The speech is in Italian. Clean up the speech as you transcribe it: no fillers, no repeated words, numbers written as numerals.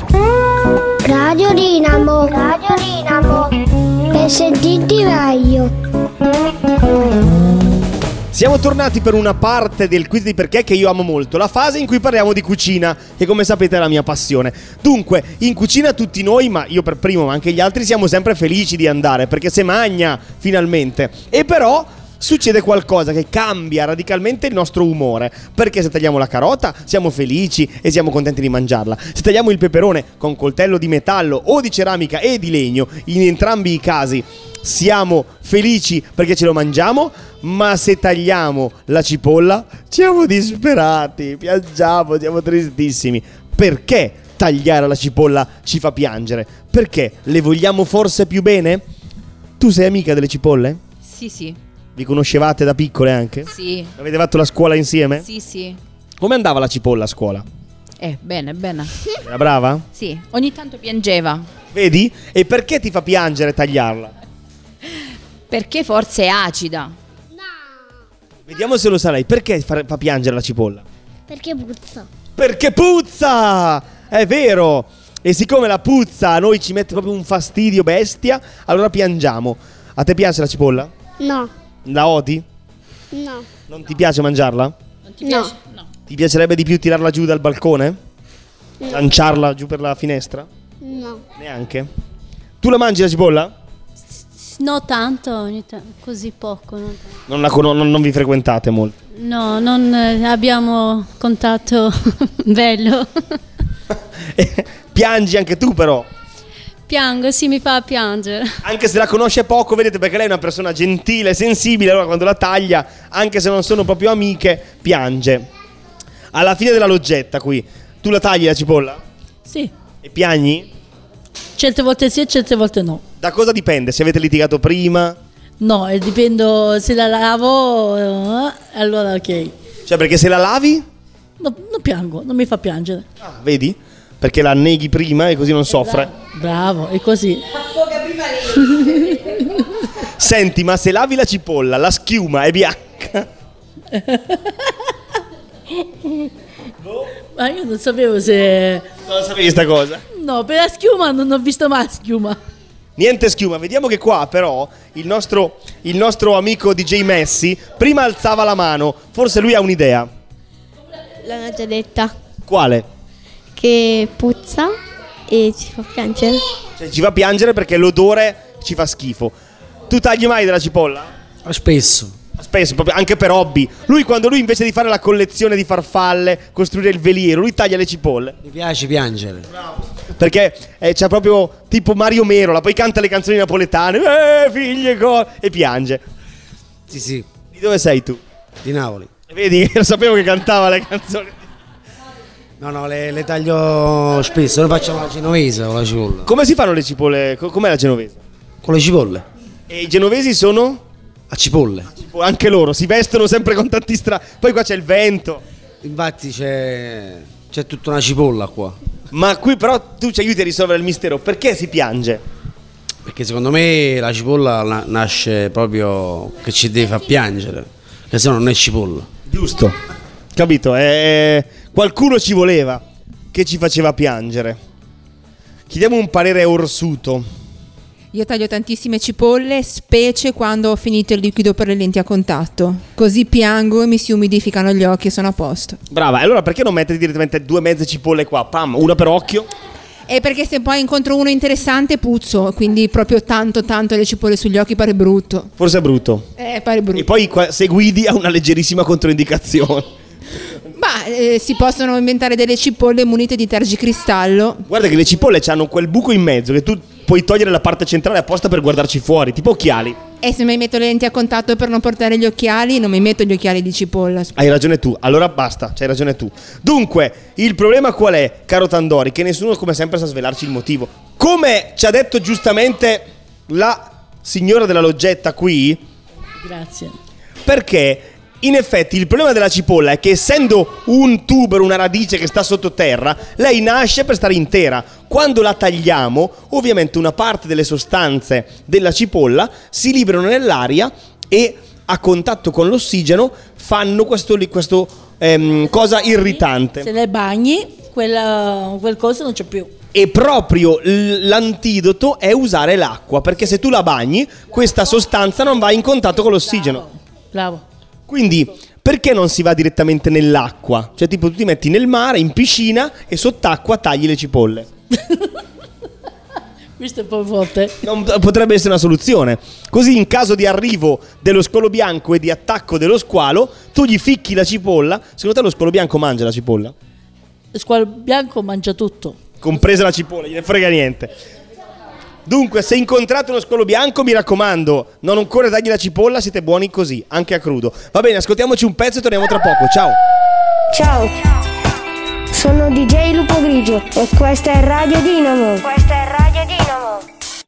Radio Dinamo. Per sentirti meglio. Siamo tornati per una parte del quiz di perché che io amo molto, la fase in cui parliamo di cucina, che come sapete è la mia passione. Dunque, in cucina tutti noi, ma io per primo, ma anche gli altri, siamo sempre felici di andare, perché se magna finalmente. E però succede qualcosa che cambia radicalmente il nostro umore, perché se tagliamo la carota siamo felici e siamo contenti di mangiarla. Se tagliamo il peperone con coltello di metallo o di ceramica e di legno, in entrambi i casi siamo felici perché ce lo mangiamo. Ma se tagliamo la cipolla siamo disperati, piangiamo, siamo tristissimi. Perché tagliare la cipolla ci fa piangere? Perché le vogliamo forse più bene? Tu sei amica delle cipolle? Sì. Vi conoscevate da piccole anche? Sì. Avete fatto la scuola insieme? Sì. Come andava la cipolla a scuola? Bene. Era brava? Sì, ogni tanto piangeva. Vedi? E perché ti fa piangere tagliarla? Perché forse è acida. Vediamo se lo sa lei. Perché fa piangere la cipolla? Perché puzza. Perché puzza! È vero! E siccome la puzza a noi ci mette proprio un fastidio bestia, allora piangiamo. A te piace la cipolla? No. La odi? No. Non ti piace mangiarla? Non ti piace? No. Ti piacerebbe di più tirarla giù dal balcone? Lanciarla giù per la finestra? No. Neanche? Tu la mangi la cipolla? No, tanto, così poco. Non tanto. Non vi frequentate molto? No, non abbiamo contatto bello. Piangi anche tu però? Piango, sì, mi fa piangere. Anche se la conosce poco, vedete, perché lei è una persona gentile, sensibile, allora quando la taglia, anche se non sono proprio amiche, piange. Alla fine della loggetta qui, tu la tagli la cipolla? Sì. E piagni? Certe volte sì e certe volte no. Da cosa dipende? Se avete litigato prima? No, dipende se la lavo, allora ok. Cioè, perché se la lavi? No, non piango, non mi fa piangere. Ah, vedi? Perché la neghi prima e così non soffre. Bravo, è così. Senti, ma se lavi la cipolla, la schiuma è bianca? Ma io non sapevo se... Non sapevi sta cosa? No, per la schiuma non ho visto mai schiuma. Niente schiuma. Vediamo che qua però il nostro amico DJ Messi prima alzava la mano. Forse lui ha un'idea. L'hanno già detta. Quale? Che puzza e ci fa piangere. Cioè ci fa piangere perché l'odore ci fa schifo. Tu tagli mai della cipolla? Spesso. Spesso, proprio anche per hobby. Lui quando invece di fare la collezione di farfalle, costruire il veliero, lui taglia le cipolle. Mi piace piangere. Perché c'ha proprio tipo Mario Merola, poi canta le canzoni napoletane, figlie e piange. Sì. Di dove sei tu? Di Napoli. Vedi, lo sapevo che cantava le canzoni. No, le taglio spesso. Noi facciamo la genovese o la cipolla. Come si fanno le cipolle? Com'è la genovese? Con le cipolle. E i genovesi sono? A cipolle. Anche loro si vestono sempre con tanti Poi qua c'è il vento. Infatti c'è tutta una cipolla qua. Ma qui però tu ci aiuti a risolvere il mistero. Perché si piange? Perché secondo me la cipolla nasce proprio che ci deve far piangere. Che se no non è cipolla. Giusto. Capito? Qualcuno ci voleva che ci faceva piangere. Chiediamo un parere a Orsuto. Io taglio tantissime cipolle, specie quando ho finito il liquido per le lenti a contatto. Così piango e mi si umidificano gli occhi e sono a posto. Brava, e allora perché non metti direttamente 2 mezze cipolle qua? Pam, una per occhio? E perché se poi incontro uno interessante puzzo, quindi proprio tanto le cipolle sugli occhi pare brutto. Forse è brutto. Pare brutto. E poi se guidi ha una leggerissima controindicazione. Ma si possono inventare delle cipolle munite di tergicristallo. Guarda che le cipolle hanno quel buco in mezzo che tu puoi togliere la parte centrale apposta per guardarci fuori, tipo occhiali. E se mi metto le lenti a contatto per non portare gli occhiali, non mi metto gli occhiali di cipolla. Hai ragione tu, allora basta, c'hai ragione tu. Dunque, il problema qual è, caro Tandori? Che nessuno come sempre sa svelarci il motivo. Come ci ha detto giustamente la signora della loggetta qui. Grazie. Perché in effetti il problema della cipolla è che essendo un tubero, una radice che sta sottoterra, lei nasce per stare intera. Quando la tagliamo, ovviamente una parte delle sostanze della cipolla si liberano nell'aria e a contatto con l'ossigeno fanno questo cosa irritante. Se le bagni, quel coso non c'è più. E proprio l'antidoto è usare l'acqua, perché se tu la bagni, questa sostanza non va in contatto con l'ossigeno. Bravo. Quindi, perché non si va direttamente nell'acqua? Cioè, tipo, tu ti metti nel mare, in piscina, e sott'acqua tagli le cipolle. Questo è un po' forte. Potrebbe essere una soluzione. Così, in caso di arrivo dello squalo bianco e di attacco dello squalo, tu gli ficchi la cipolla. Secondo te lo squalo bianco mangia la cipolla? Lo squalo bianco mangia tutto. Compresa la cipolla, gliene frega niente. Dunque, se incontrate uno squalo bianco, mi raccomando, non ancora dargli la cipolla, siete buoni così, anche a crudo. Va bene, ascoltiamoci un pezzo e torniamo tra poco. Ciao. Ciao, sono DJ Lupo Grigio e questa è Radio Dinamo.